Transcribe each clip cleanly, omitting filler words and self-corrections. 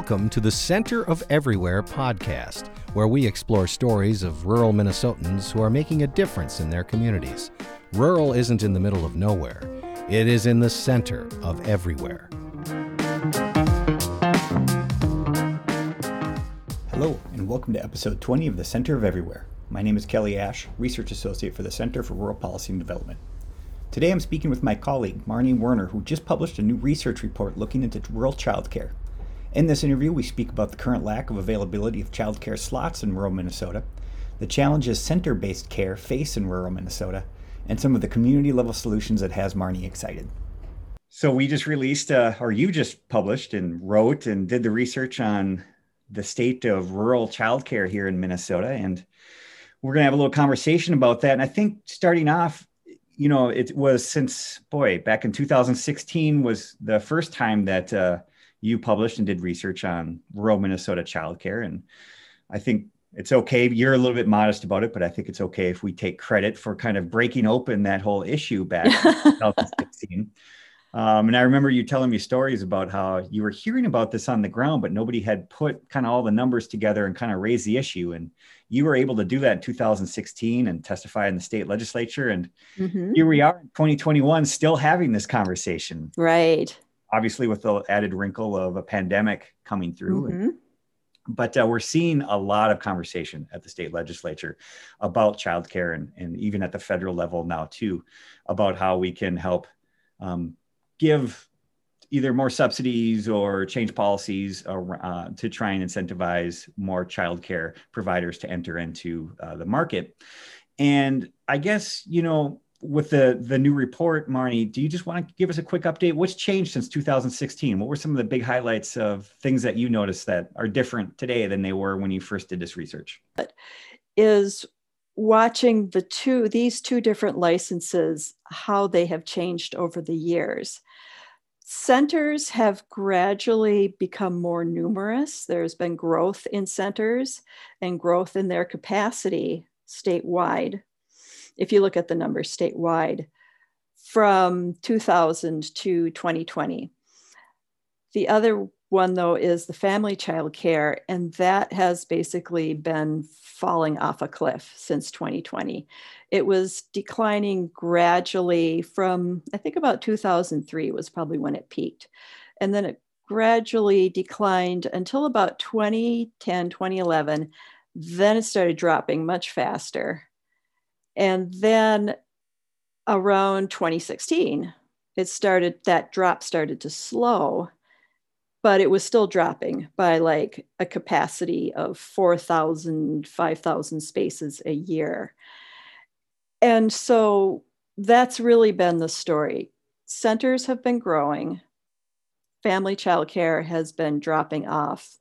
Welcome to the Center of Everywhere podcast, where we explore stories of rural Minnesotans who are making a difference in their communities. Rural isn't in the middle of nowhere. It is in the center of everywhere. Hello, and welcome to episode 20 of the Center of Everywhere. My name is Kelly Ash, Research Associate for the Center for Rural Policy and Development. Today I'm speaking with my colleague, Marnie Werner, who just published a new research report looking into rural childcare. In this interview, we speak about the current lack of availability of childcare slots in rural Minnesota, the challenges center-based care face in rural Minnesota, and some of the community-level solutions that has Marnie excited. So we just released, you just published and wrote and did the research on the state of rural childcare here in Minnesota, and we're going to have a little conversation about that. And I think starting off, it was back in 2016 was the first time that you published and did research on rural Minnesota childcare. And I think it's okay. You're a little bit modest about it, but I think it's okay if we take credit for kind of breaking open that whole issue back in 2016. And I remember you telling me stories about how you were hearing about this on the ground, but nobody had put kind of all the numbers together and kind of raised the issue. And you were able to do that in 2016 and testify in the state legislature. And here we are in 2021, still having this conversation. Right. Obviously, with the added wrinkle of a pandemic coming through. But we're seeing a lot of conversation at the state legislature about childcare and even at the federal level now, too, about how we can help give either more subsidies or change policies to try and incentivize more childcare providers to enter into the market. And I guess, with the new report, Marnie, do you just want to give us a quick update? What's changed since 2016? What were some of the big highlights of things that you noticed that are different today than they were when you first did this research? Is watching these two different licenses, how they have changed over the years. Centers have gradually become more numerous. There's been growth in centers and growth in their capacity statewide. If you look at the numbers statewide from 2000 to 2020. The other one, though, is the family child care, and that has basically been falling off a cliff since 2020. It was declining gradually from, I think about 2003 was probably when it peaked. And then it gradually declined until about 2010, 2011. Then it started dropping much faster. And then around 2016, that drop started to slow, but it was still dropping by like a capacity of 4,000, 5,000 spaces a year. And so that's really been the story. Centers have been growing. Family childcare has been dropping off.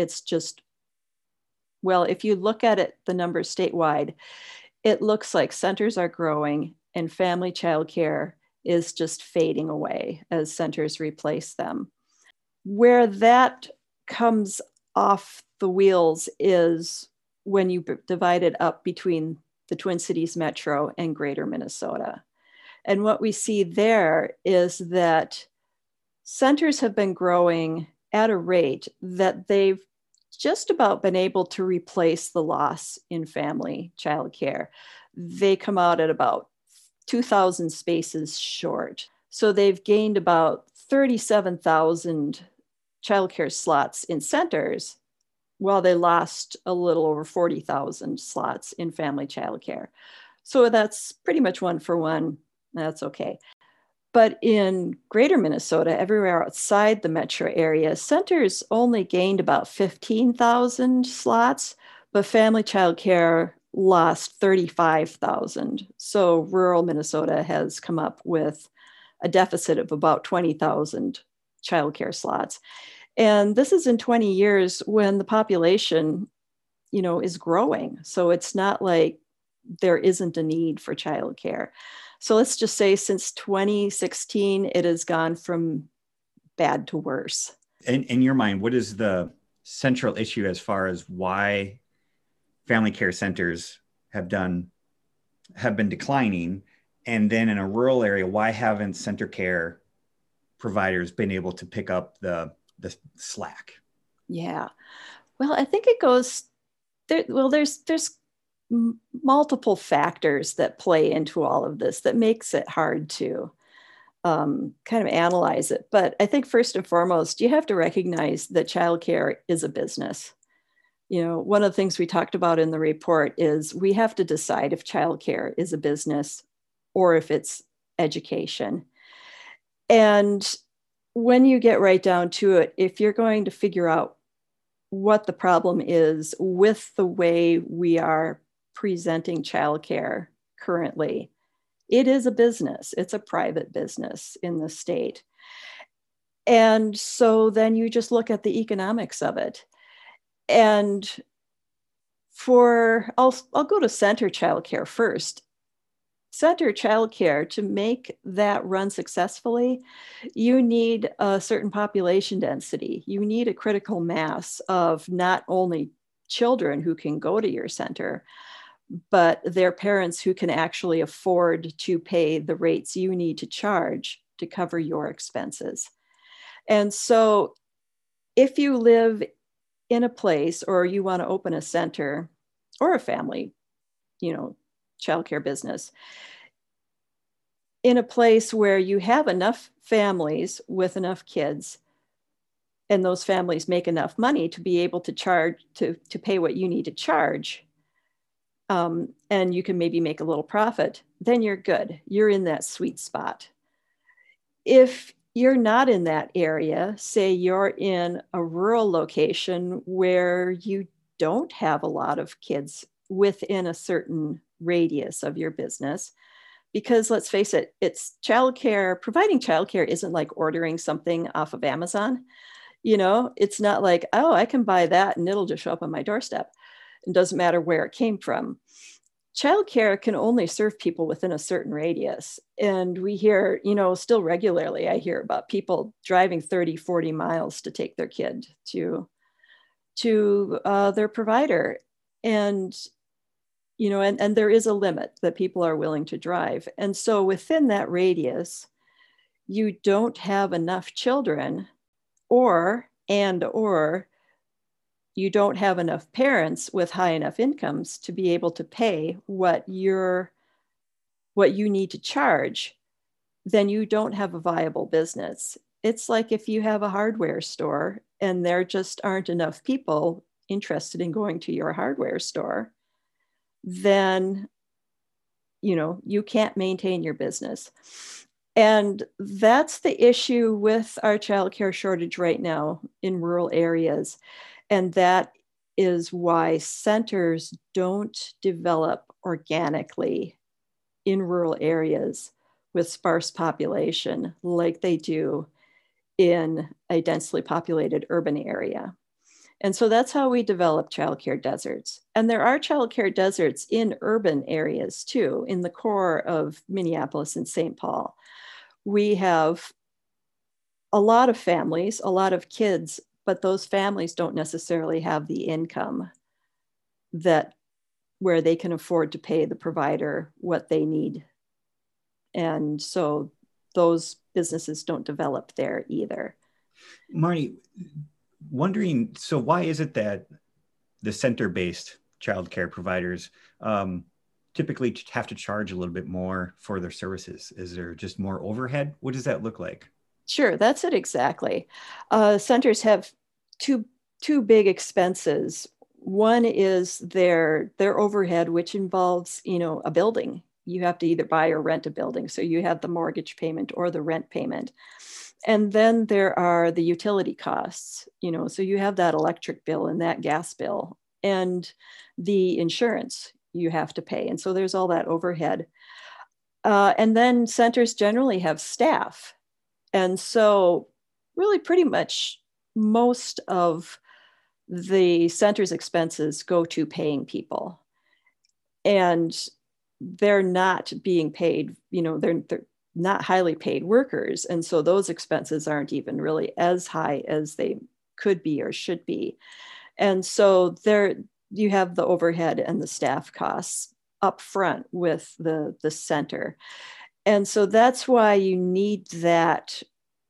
If you look at it, the numbers statewide, it looks like centers are growing and family childcare is just fading away as centers replace them. Where that comes off the wheels is when you divide it up between the Twin Cities Metro and Greater Minnesota. And what we see there is that centers have been growing at a rate that they've just about been able to replace the loss in family childcare. They come out at about 2,000 spaces short. So they've gained about 37,000 childcare slots in centers, while they lost a little over 40,000 slots in family childcare. So that's pretty much one for one. That's okay. But in Greater Minnesota, everywhere outside the metro area, centers only gained about 15,000 slots, but family childcare lost 35,000. So rural Minnesota has come up with a deficit of about 20,000 childcare slots. And this is in 20 years when the population, is growing. So it's not like there isn't a need for childcare. So let's just say since 2016, it has gone from bad to worse. In your mind, what is the central issue as far as why family care centers have been declining? And then in a rural area, why haven't center care providers been able to pick up the slack? Yeah. Well, I think it goes there. Well, there's multiple factors that play into all of this that makes it hard to kind of analyze it. But I think first and foremost, you have to recognize that childcare is a business. One of the things we talked about in the report is we have to decide if childcare is a business or if it's education. And when you get right down to it, if you're going to figure out what the problem is with the way we are presenting childcare currently, it is a business. It's a private business in the state. And so then you just look at the economics of it. And I'll go to center childcare first. Center childcare, to make that run successfully, you need a certain population density. You need a critical mass of not only children who can go to your center, but their parents who can actually afford to pay the rates you need to charge to cover your expenses. And so if you live in a place or you want to open a center or a family, childcare business, in a place where you have enough families with enough kids and those families make enough money to be able to charge, to pay what you need to charge, and you can maybe make a little profit, then you're good. You're in that sweet spot. If you're not in that area, say you're in a rural location where you don't have a lot of kids within a certain radius of your business, because let's face it, it's childcare. Providing childcare isn't like ordering something off of Amazon. It's not like, oh, I can buy that and it'll just show up on my doorstep. It doesn't matter where it came from. Childcare can only serve people within a certain radius. And we hear, still regularly, I hear about people driving 30, 40 miles to take their kid to their provider. And and there is a limit that people are willing to drive. And so within that radius, you don't have enough children, or you don't have enough parents with high enough incomes to be able to pay what you need to charge, then you don't have a viable business. It's like if you have a hardware store and there just aren't enough people interested in going to your hardware store, then you can't maintain your business. And that's the issue with our childcare shortage right now in rural areas. And that is why centers don't develop organically in rural areas with sparse population like they do in a densely populated urban area. And so that's how we develop childcare deserts. And there are childcare deserts in urban areas too, in the core of Minneapolis and St. Paul. We have a lot of families, a lot of kids, but those families don't necessarily have the income where they can afford to pay the provider what they need. And so those businesses don't develop there either. Marnie, wondering, so why is it that the center-based childcare providers typically have to charge a little bit more for their services? Is there just more overhead? What does that look like? Sure, that's it exactly. Centers have two big expenses. One is their overhead, which involves, a building. You have to either buy or rent a building. So you have the mortgage payment or the rent payment. And then there are the utility costs, so you have that electric bill and that gas bill and the insurance you have to pay. And so there's all that overhead. And then centers generally have staff. And so really pretty much most of the center's expenses go to paying people. And they're not being paid, they're not highly paid workers. And so those expenses aren't even really as high as they could be or should be. And so there you have the overhead and the staff costs up front with the center. And so that's why you need that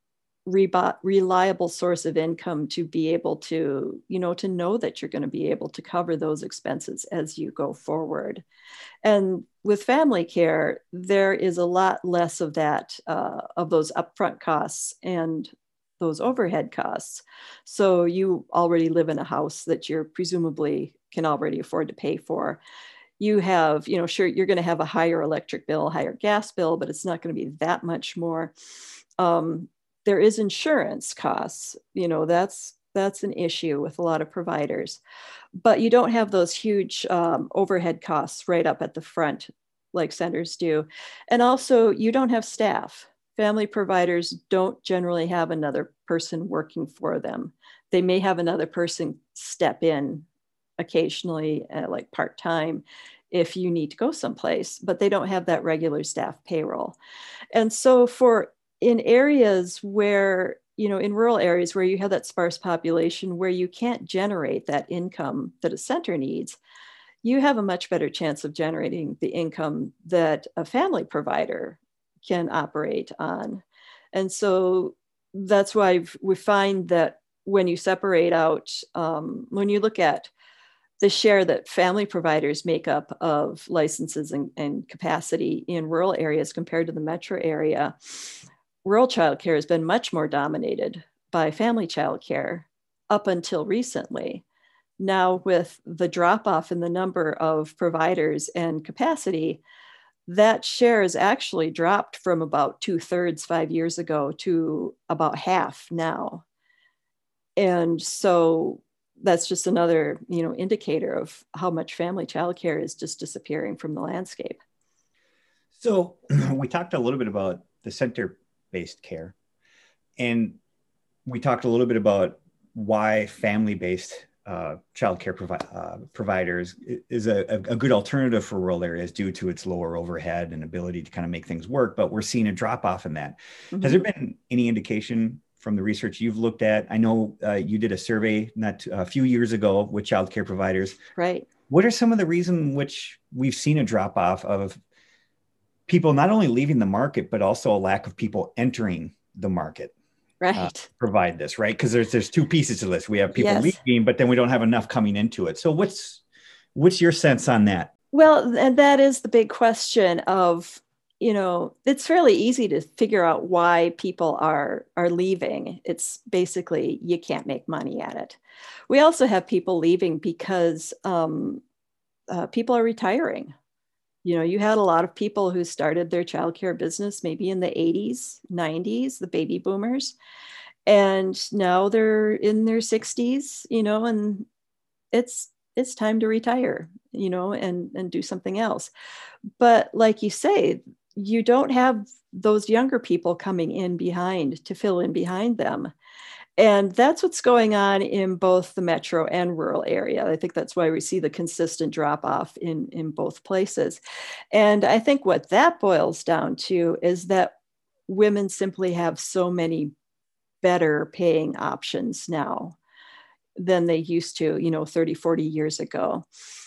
reliable source of income to be able to, to know that you're going to be able to cover those expenses as you go forward. And with family care, there is a lot less of that, of those upfront costs and those overhead costs. So you already live in a house that you're presumably can already afford to pay for. You have, sure, you're going to have a higher electric bill, higher gas bill, but it's not going to be that much more. There is insurance costs, that's an issue with a lot of providers, but you don't have those huge overhead costs right up at the front like centers do. And also you don't have staff. Family providers don't generally have another person working for them. They may have another person step in occasionally, like part-time, if you need to go someplace, but they don't have that regular staff payroll. And so in areas where, in rural areas where you have that sparse population, where you can't generate that income that a center needs, you have a much better chance of generating the income that a family provider can operate on. And so that's why we find that when you separate out, when you look at the share that family providers make up of licenses and capacity in rural areas compared to the metro area, rural childcare has been much more dominated by family childcare up until recently. Now, with the drop off in the number of providers and capacity, that share has actually dropped from about 2/3 5 years ago to about half now. And so that's just another, indicator of how much family childcare is just disappearing from the landscape. So we talked a little bit about the center-based care, and we talked a little bit about why family-based childcare providers is a good alternative for rural areas due to its lower overhead and ability to kind of make things work. But we're seeing a drop off in that. Mm-hmm. Has there been any indication from the research you've looked at? I know you did a survey a few years ago with childcare providers. Right. What are some of the reasons which we've seen a drop off of people not only leaving the market, but also a lack of people entering the market? Right. Provide this, right? Because there's two pieces to this. We have people Yes. leaving, but then we don't have enough coming into it. So what's your sense on that? Well, and that is the big question of, it's fairly easy to figure out why people are leaving. It's basically you can't make money at it. We also have people leaving because people are retiring. You had a lot of people who started their childcare business maybe in the 80s, 90s, the baby boomers, and now they're in their 60s, and it's time to retire, and do something else. But like you say, you don't have those younger people coming in behind to fill in behind them. And that's what's going on in both the metro and rural area. I think that's why we see the consistent drop off in both places. And I think what that boils down to is that women simply have so many better paying options now than they used to, 30, 40 years ago.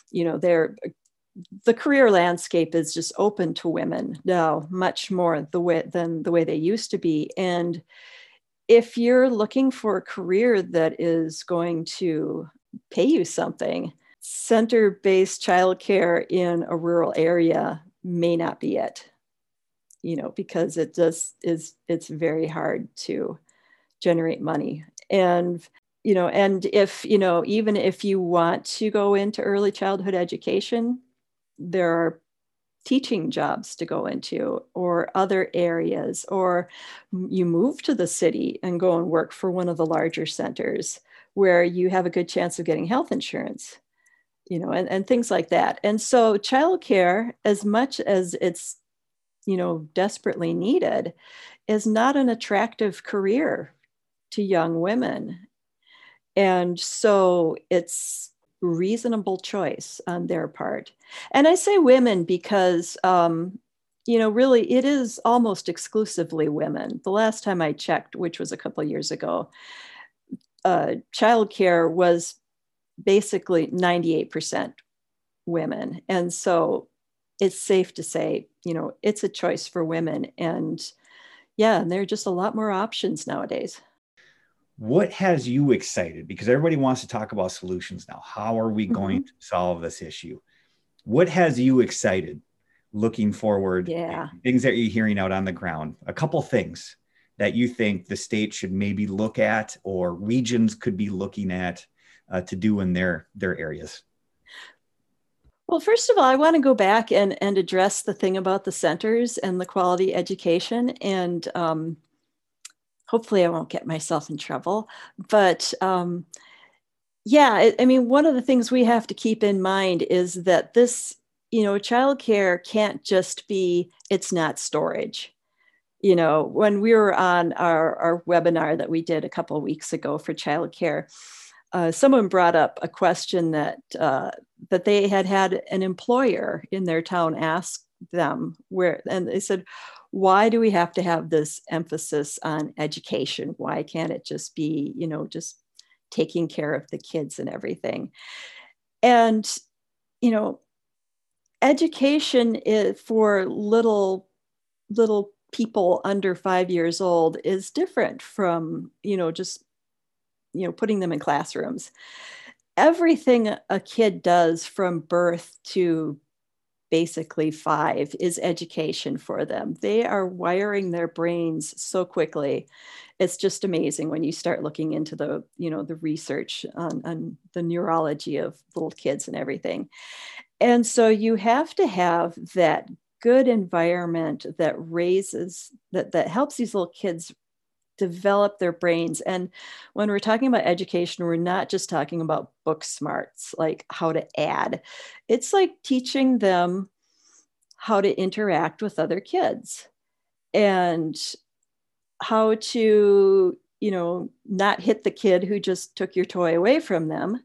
The career landscape is just open to women now much more than the way they used to be. And if you're looking for a career that is going to pay you something, center-based childcare in a rural area may not be it, because it's very hard to generate money. And, and if, even if you want to go into early childhood education, there are teaching jobs to go into or other areas, or you move to the city and go and work for one of the larger centers where you have a good chance of getting health insurance, and things like that. And so childcare, as much as it's, desperately needed, is not an attractive career to young women. And so it's reasonable choice on their part. And I say women because, really it is almost exclusively women. The last time I checked, which was a couple of years ago, childcare was basically 98% women. And so it's safe to say, it's a choice for women. And, Yeah, and there are just a lot more options nowadays. What has you excited? Because everybody wants to talk about solutions now. How are we going Mm-hmm. to solve this issue? What has you excited looking forward? Yeah. Things that you're hearing out on the ground, a couple things that you think the state should maybe look at or regions could be looking at to do in their areas. Well, first of all, I want to go back and address the thing about the centers and the quality education. And hopefully I won't get myself in trouble. But yeah, I mean, one of the things we have to keep in mind is that this, childcare can't just be, it's not storage. When we were on our webinar that we did a couple of weeks ago for childcare, someone brought up a question that they had an employer in their town ask them and they said, why do we have to have this emphasis on education? Why can't it just be, just taking care of the kids and everything? And, you know, education is for little people under 5 years old is different from, just, putting them in classrooms. Everything a kid does from birth to basically 5 is education for them. They are wiring their brains so quickly. It's just amazing when you start looking into the research on the neurology of little kids and everything. And so you have to have that good environment that that helps these little kids develop their brains. And when we're talking about education, we're not just talking about book smarts, like how to add. It's like teaching them how to interact with other kids and how to, not hit the kid who just took your toy away from them,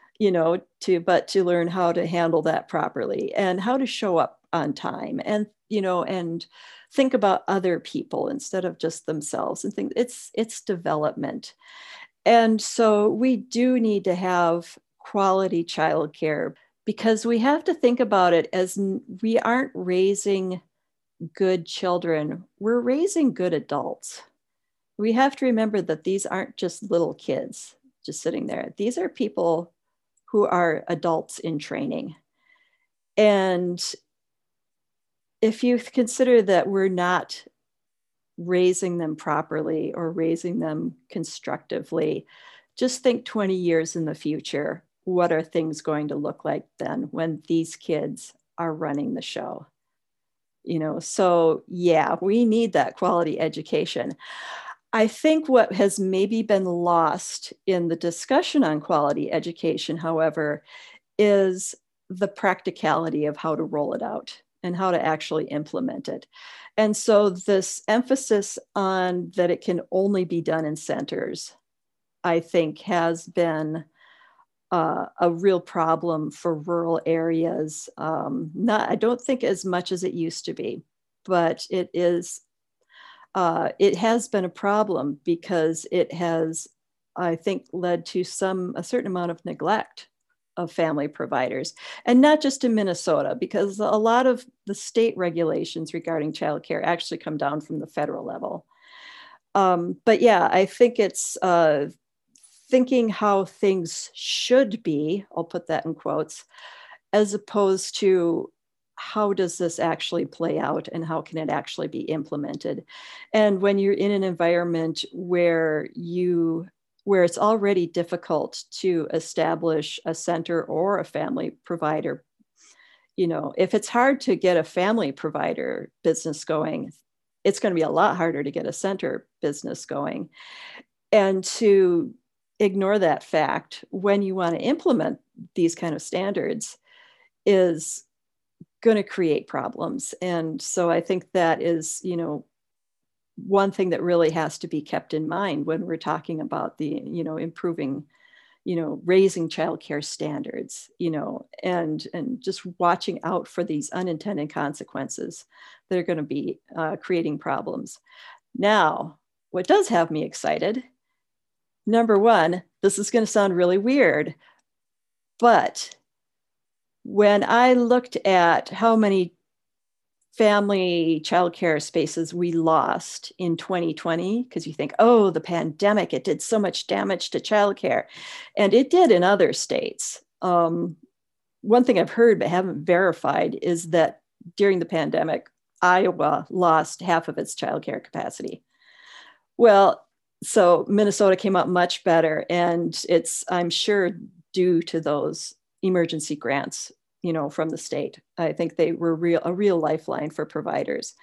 but to learn how to handle that properly and how to show up on time and, and think about other people instead of just themselves and think it's development. And so we do need to have quality childcare because we have to think about it as we aren't raising good children, we're raising good adults. We have to remember that these aren't just little kids just sitting there. These are people who are adults in training. And if you consider that we're not raising them properly or raising them constructively, just think 20 years in the future. What are things going to look like then when these kids are running the show? So yeah, we need that quality education. I think what has maybe been lost in the discussion on quality education, however, is the practicality of how to roll it out and how to actually implement it. And so this emphasis on that it can only be done in centers, I think has been a real problem for rural areas. I don't think as much as it used to be, but it has been a problem because it has, I think, led to a certain amount of neglect of family providers, and not just in Minnesota, because a lot of the state regulations regarding childcare actually come down from the federal level. But yeah, I think it's thinking how things should be, I'll put that in quotes, as opposed to how does this actually play out and how can it actually be implemented? And when you're in an environment where it's already difficult to establish a center or a family provider, if it's hard to get a family provider business going, it's going to be a lot harder to get a center business going. And to ignore that fact when you want to implement these kind of standards is going to create problems. And so I think that is, one thing that really has to be kept in mind when we're talking about the, improving, raising childcare standards, and just watching out for these unintended consequences that are going to be creating problems. Now, what does have me excited? Number one, this is going to sound really weird, but when I looked at how many family childcare spaces we lost in 2020, because you think, oh, the pandemic, it did so much damage to childcare. And it did in other states. One thing I've heard but haven't verified is that during the pandemic, Iowa lost half of its childcare capacity. Well, so Minnesota came out much better, and it's, I'm sure, due to those emergency grants, from the state. I think they were a real lifeline for providers.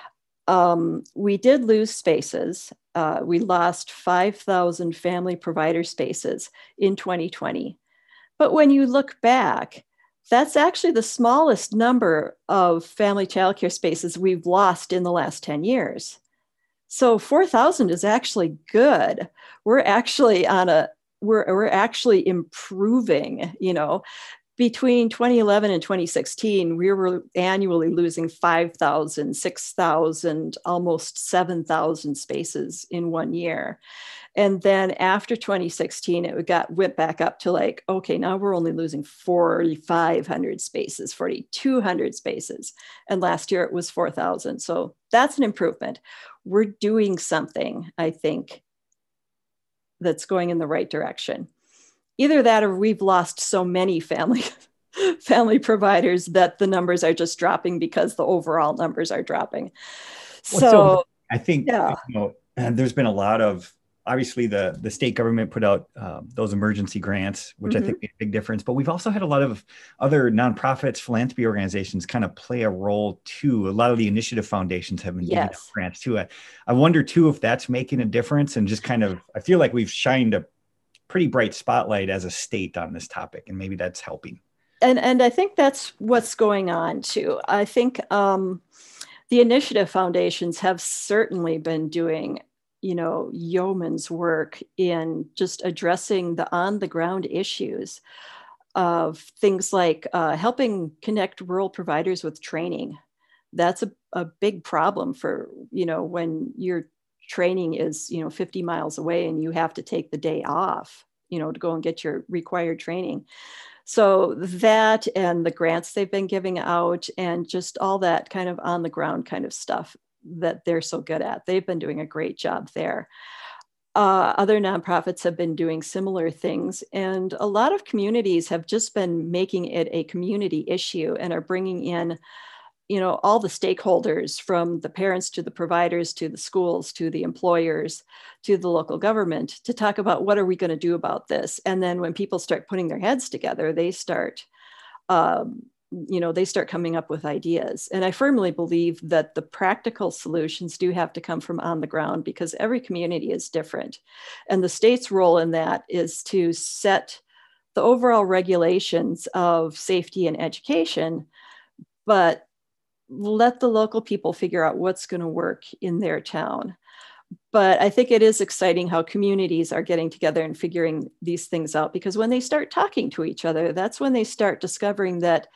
We did lose spaces. We lost 5,000 family provider spaces in 2020. But when you look back, that's actually the smallest number of family childcare spaces we've lost in the last 10 years. So 4,000 is actually good. We're actually we're actually improving, Between 2011 and 2016, we were annually losing 5,000, 6,000, almost 7,000 spaces in 1 year. And then after 2016, it went back up to like, okay, now we're only losing 4,500 spaces, 4,200 spaces. And last year it was 4,000. So that's an improvement. We're doing something, I think, that's going in the right direction. Either that or we've lost so many family providers that the numbers are just dropping because the overall numbers are dropping. So I think, there's been a lot of, obviously the state government put out those emergency grants, which I think made a big difference. But we've also had a lot of other nonprofits, philanthropy organizations kind of play a role too. A lot of the initiative foundations have been giving out grants too. I wonder too if that's making a difference, and just kind of, I feel like we've shined a pretty bright spotlight as a state on this topic, and maybe that's helping. And I think that's what's going on too. I think the initiative foundations have certainly been doing, yeoman's work in just addressing the on the ground issues of things like helping connect rural providers with training. That's a big problem for, when you're training is 50 miles away and you have to take the day off to go and get your required training. So that, and the grants they've been giving out, and just all that kind of on the ground kind of stuff that they're so good at, they've been doing a great job there. Other nonprofits have been doing similar things, and a lot of communities have just been making it a community issue and are bringing in all the stakeholders, from the parents to the providers to the schools to the employers to the local government, to talk about what are we going to do about this. And then when people start putting their heads together, they start coming up with ideas. And I firmly believe that the practical solutions do have to come from on the ground, because every community is different. And the state's role in that is to set the overall regulations of safety and education, but let the local people figure out what's going to work in their town. But I think it is exciting how communities are getting together and figuring these things out, because when they start talking to each other, that's when they start discovering that,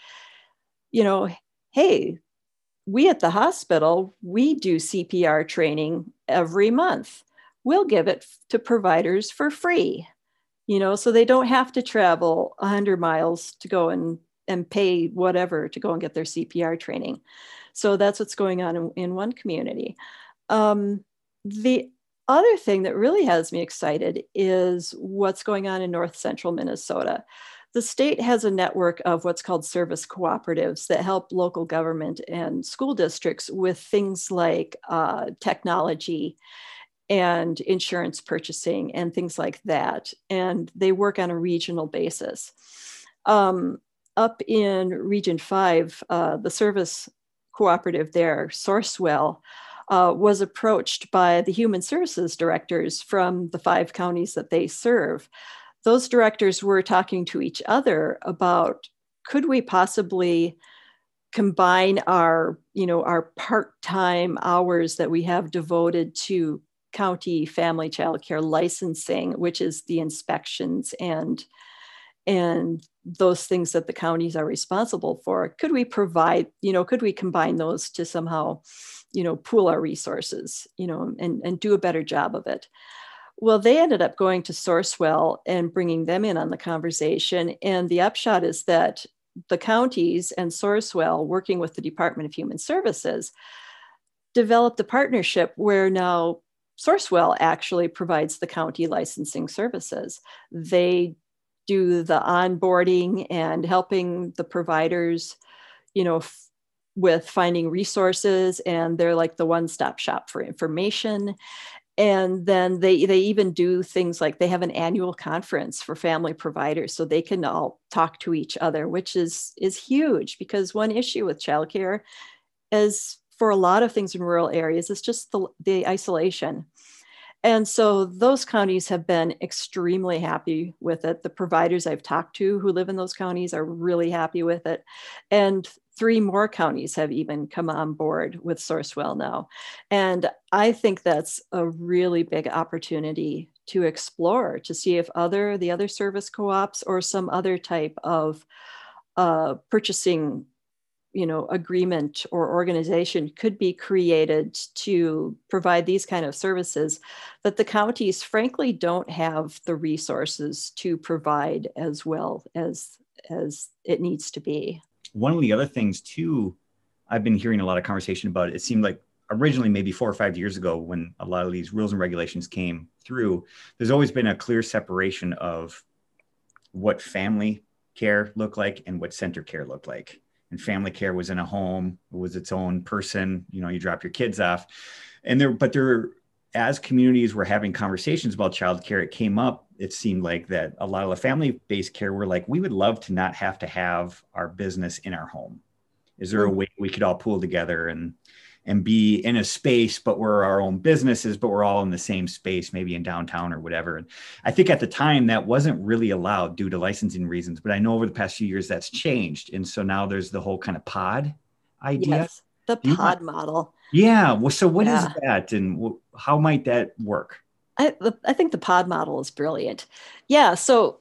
hey, we at the hospital, we do CPR training every month. We'll give it to providers for free, so they don't have to travel 100 miles to go and pay whatever to go and get their CPR training. So that's what's going on in one community. The other thing that really has me excited is what's going on in north central Minnesota. The state has a network of what's called service cooperatives that help local government and school districts with things like technology and insurance purchasing and things like that. And they work on a regional basis. Up in Region 5, the service cooperative there, Sourcewell, was approached by the human services directors from the 5 counties that they serve. Those directors were talking to each other about, could we possibly combine our part-time hours that we have devoted to county family child care licensing, which is the inspections and those things that the counties are responsible for. Could we combine those to somehow, pool our resources, and do a better job of it? Well, they ended up going to Sourcewell and bringing them in on the conversation. And the upshot is that the counties and Sourcewell, working with the Department of Human Services, developed a partnership where now Sourcewell actually provides the county licensing services. They do the onboarding and helping the providers, with finding resources, and they're like the one-stop shop for information. And then they even do things like they have an annual conference for family providers so they can all talk to each other, which is huge, because one issue with childcare is, for a lot of things in rural areas, is just the isolation. And so those counties have been extremely happy with it. The providers I've talked to who live in those counties are really happy with it. And 3 more counties have even come on board with Sourcewell now. And I think that's a really big opportunity to explore, to see if the other service co-ops or some other type of purchasing agreement or organization could be created to provide these kind of services that the counties frankly don't have the resources to provide as well as it needs to be. One of the other things too, I've been hearing a lot of conversation about it. It seemed like originally maybe 4 or 5 years ago, when a lot of these rules and regulations came through, there's always been a clear separation of what family care looked like and what center care looked like. And family care was in a home, it was its own person, you drop your kids off. But as communities were having conversations about childcare, it came up, it seemed like that a lot of the family-based care were like, we would love to not have to have our business in our home. Is there a way we could all pool together and be in a space, but we're our own businesses, but we're all in the same space, maybe in downtown or whatever. And I think at the time that wasn't really allowed due to licensing reasons, but I know over the past few years that's changed. And so now there's the whole kind of pod idea. Yes, the pod model. Yeah. Well, so what is that, and how might that work? I think the pod model is brilliant. Yeah. So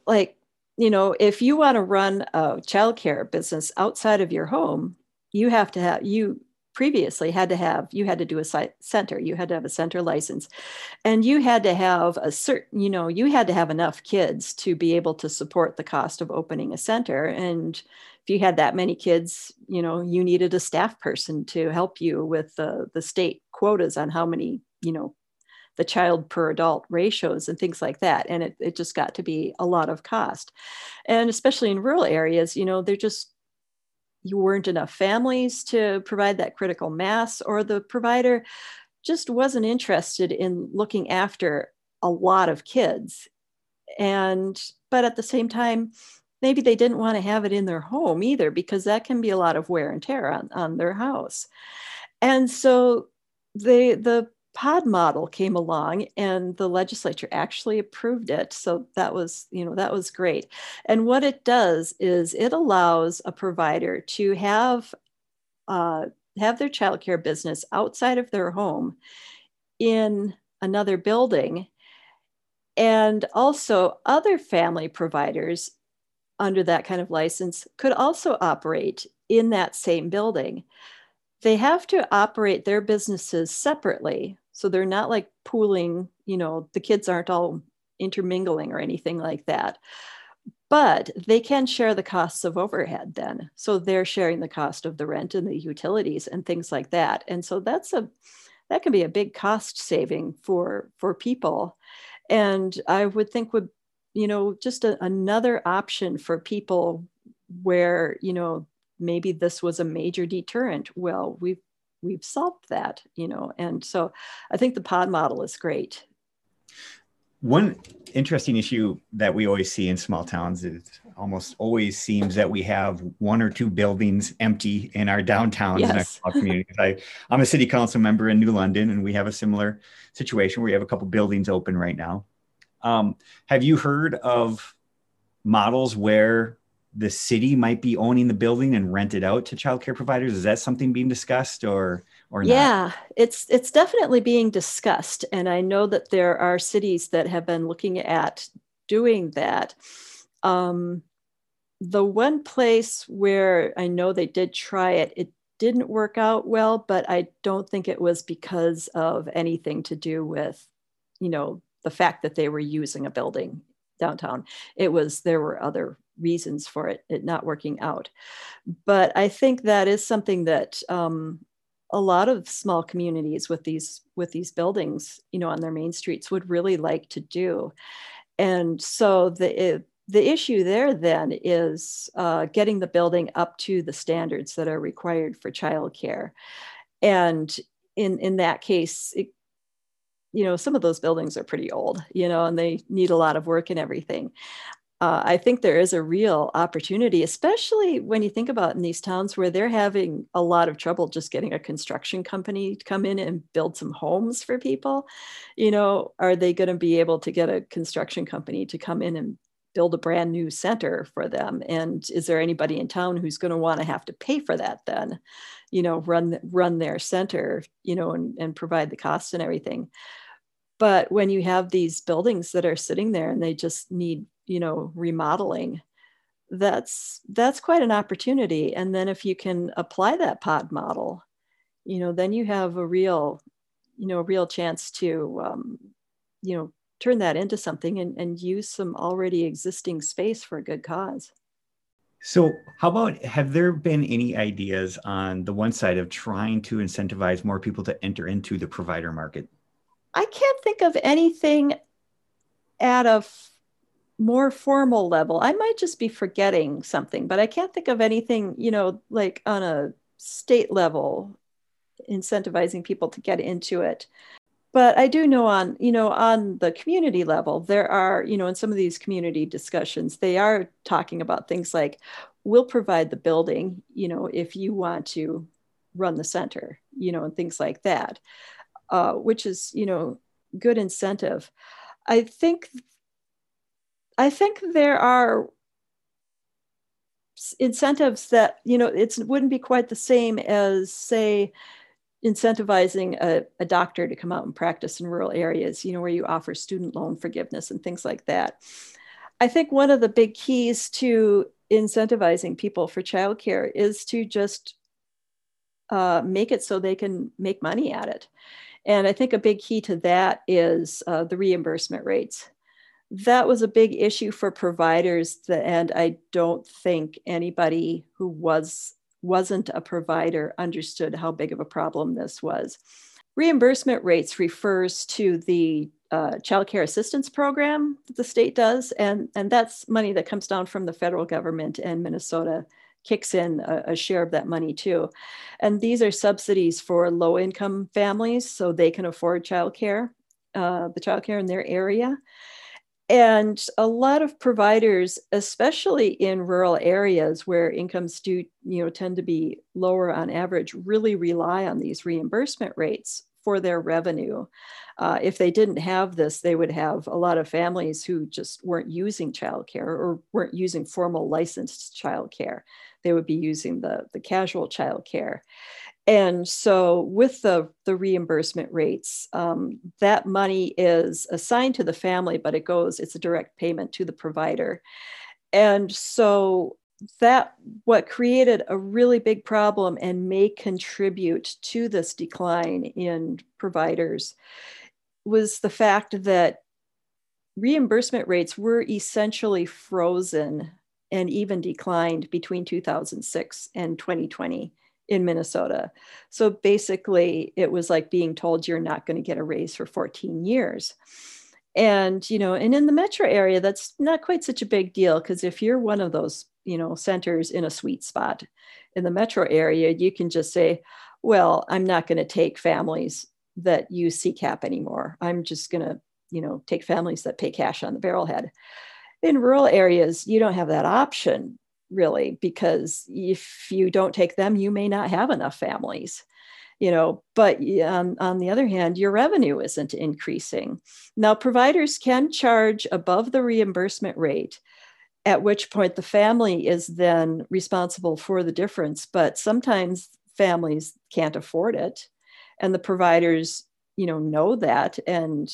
if you want to run a childcare business outside of your home, you previously had to do a center. You had to have a center license, and you had to have you had to have enough kids to be able to support the cost of opening a center. And if you had that many kids, you needed a staff person to help you with the state quotas on how many, the child per adult ratios and things like that. And it just got to be a lot of cost. And especially in rural areas, you weren't enough families to provide that critical mass, or the provider just wasn't interested in looking after a lot of kids. But at the same time, maybe they didn't want to have it in their home either, because that can be a lot of wear and tear on their house. And so the pod model came along, and the legislature actually approved it. So that was great. And what it does is it allows a provider to have their childcare business outside of their home in another building. And also other family providers under that kind of license could also operate in that same building. They have to operate their businesses separately. So they're not like pooling, the kids aren't all intermingling or anything like that. But they can share the costs of overhead then. So they're sharing the cost of the rent and the utilities and things like that. And so that can be a big cost saving for people. And I would think just another option for people where, maybe this was a major deterrent. Well, we've solved that, and so I think the pod model is great. One interesting issue that we always see in small towns is almost always seems that we have 1 or 2 buildings empty in our downtowns and our small communities. I'm a city council member in New London, and we have a similar situation where we have a couple buildings open right now. Have you heard of models where the city might be owning the building and rent it out to childcare providers? Is that something being discussed or not? Yeah, it's definitely being discussed. And I know that there are cities that have been looking at doing that. The one place where I know they did try it, it didn't work out well, but I don't think it was because of anything to do with, the fact that they were using a building downtown. There were other reasons for it not working out. But I think that is something that a lot of small communities with these buildings, on their main streets would really like to do. And so the issue there then is getting the building up to the standards that are required for childcare. And in that case, some of those buildings are pretty old, and they need a lot of work and everything. I think there is a real opportunity, especially when you think about in these towns where they're having a lot of trouble just getting a construction company to come in and build some homes for people. Are they going to be able to get a construction company to come in and build a brand new center for them? And is there anybody in town who's going to want to have to pay for that then, run their center, and provide the costs and everything? But when you have these buildings that are sitting there and they just need, remodeling, that's quite an opportunity. And then if you can apply that pod model, then you have a real chance to, turn that into something and use some already existing space for a good cause. So how about, have there been any ideas on the one side of trying to incentivize more people to enter into the provider market? I can't think of anything at a more formal level. I might just be forgetting something, but I can't think of anything, like on a state level, incentivizing people to get into it. But I do know on the community level, there are, in some of these community discussions, they are talking about things like, we'll provide the building, if you want to run the center, and things like that, which is, good incentive. I think there are incentives that, it wouldn't be quite the same as, say, incentivizing a doctor to come out and practice in rural areas, where you offer student loan forgiveness and things like that. I think one of the big keys to incentivizing people for childcare is to just make it so they can make money at it. And I think a big key to that is the reimbursement rates. That was a big issue for providers, and I don't think anybody who wasn't a provider understood how big of a problem this was. Reimbursement rates refers to the Child Care Assistance Program that the state does, and that's money that comes down from the federal government, and Minnesota kicks in a share of that money too. And these are subsidies for low-income families so they can afford childcare, the childcare in their area. And a lot of providers, especially in rural areas where incomes do, tend to be lower on average, really rely on these reimbursement rates for their revenue. If they didn't have this, they would have a lot of families who just weren't using childcare or weren't using formal licensed childcare. They would be using the casual childcare. And so with the reimbursement rates, that money is assigned to the family, but it's a direct payment to the provider. And so that what created a really big problem and may contribute to this decline in providers was the fact that reimbursement rates were essentially frozen and even declined between 2006 and 2020 in Minnesota. So basically, it was like being told you're not going to get a raise for 14 years. And, and in the metro area, that's not quite such a big deal, because if you're one of those, centers in a sweet spot in the metro area, you can just say, well, I'm not going to take families that use CCAP anymore. I'm just going to, take families that pay cash on the barrelhead. In rural areas, you don't have that option, really, because if you don't take them, you may not have enough families, but on the other hand, your revenue isn't increasing. Now, providers can charge above the reimbursement rate, at which point the family is then responsible for the difference, but sometimes families can't afford it. And the providers, know that, and,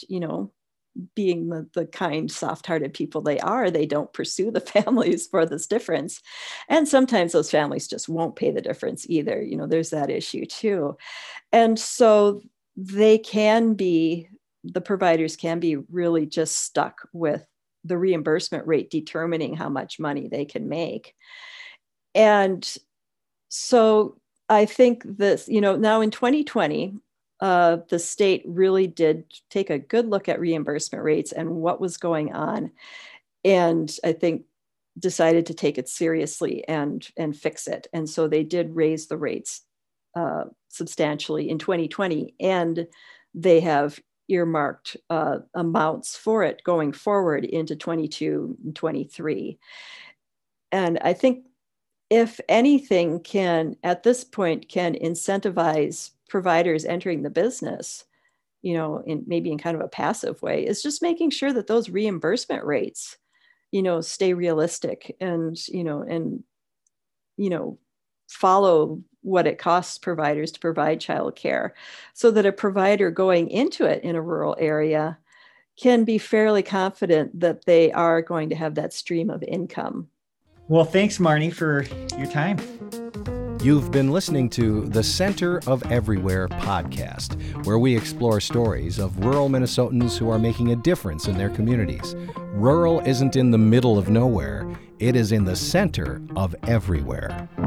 being the kind, soft-hearted people they are, they don't pursue the families for this difference. And sometimes those families just won't pay the difference either. There's that issue too. And so the providers can be really just stuck with the reimbursement rate determining how much money they can make. And so I think this, now in 2020, the state really did take a good look at reimbursement rates and what was going on. And I think decided to take it seriously and fix it. And so they did raise the rates substantially in 2020, and they have earmarked amounts for it going forward into 22 and 23. And I think if anything at this point can incentivize providers entering the business, maybe in kind of a passive way, is just making sure that those reimbursement rates, stay realistic and follow what it costs providers to provide childcare, so that a provider going into it in a rural area can be fairly confident that they are going to have that stream of income. Well, thanks, Marnie, for your time. You've been listening to the Center of Everywhere podcast, where we explore stories of rural Minnesotans who are making a difference in their communities. Rural isn't in the middle of nowhere, it is in the center of everywhere.